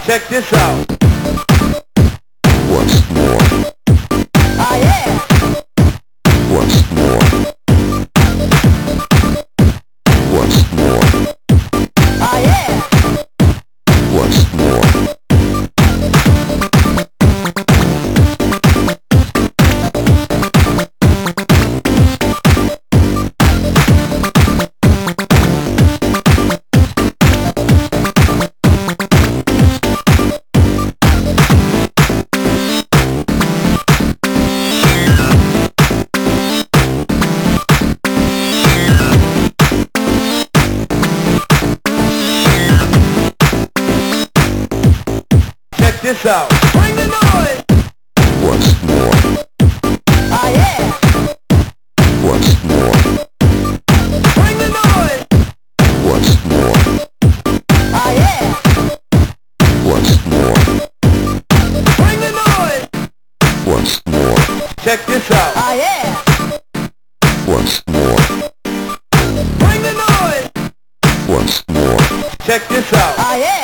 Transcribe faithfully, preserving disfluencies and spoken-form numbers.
Check this out. Once more. Oh yeah. Once more. Once more. Oh yeah. Once more. Check this out. Bring the noise. Once more. Oh yeah. Once more. Bring the noise. Once more. Oh yeah. Once more. Bring the noise. Once more. Check this out. Oh yeah. Once more. Bring the noise. Once more. Check this out. Oh yeah.